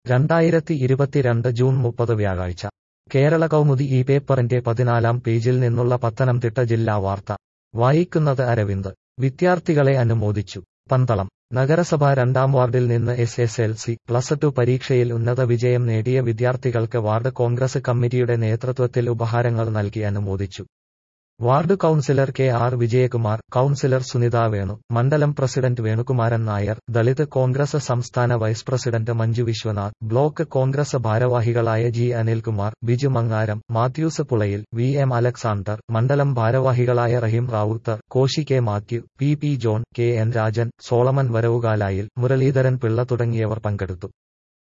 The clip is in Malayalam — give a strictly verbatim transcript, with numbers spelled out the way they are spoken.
രണ്ടായിരത്തി ഇരുപത്തിരണ്ട് ജൂൺ മുപ്പത് വ്യാഴാഴ്ച കേരള കൗമുദി ഈ പേപ്പറിന്റെ പതിനാലാം പേജിൽ നിന്നുള്ള പത്തനംതിട്ട ജില്ലാ വാർത്ത വായിക്കുന്നത് അരവിന്ദ്. വിദ്യാർത്ഥികളെ അനുമോദിച്ചു. പന്തളം നഗരസഭ രണ്ടാം വാർഡിൽ നിന്ന് S S L C plus two പരീക്ഷയിൽ ഉന്നത വിജയം നേടിയ വിദ്യാർത്ഥികൾക്ക് വാർഡ് കോൺഗ്രസ് കമ്മിറ്റിയുടെ നേതൃത്വത്തിൽ ഉപഹാരങ്ങൾ നൽകി അനുമോദിച്ചു. Ward councillor K R Vijayakumar, councillor Sunitha Venu, മണ്ഡലം പ്രസിഡന്റ് വേണുകുമാരൻ നായർ, ദളിത് കോൺഗ്രസ് സംസ്ഥാന vice president Manju Viswanath, block Congress ഭാരവാഹികളായ G Anilkumar, Biju Mangaram, Mathews Pulayil, V M Alexander, മണ്ഡലം ഭാരവാഹികളായ Rahim Rawther, Koshy K Mathew, P P John, K N Rajan, Solomon Varavukalayil, Muraleedharan Pillai തുടങ്ങിയവർ പങ്കെടുത്തു.